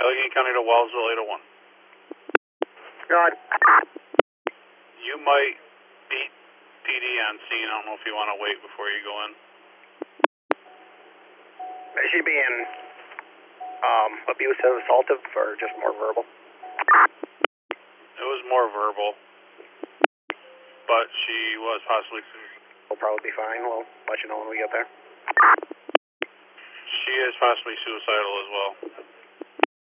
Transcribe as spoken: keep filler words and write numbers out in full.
Allegheny County to Wellsville, eight oh one. God. You might beat P D on scene. I don't know if you want to wait before you go in. Is she being um, abusive, assaultive, or just more verbal? It was more verbal, but she was possibly suicidal. We'll probably be fine. We'll let you know when we get there. She is possibly suicidal as well.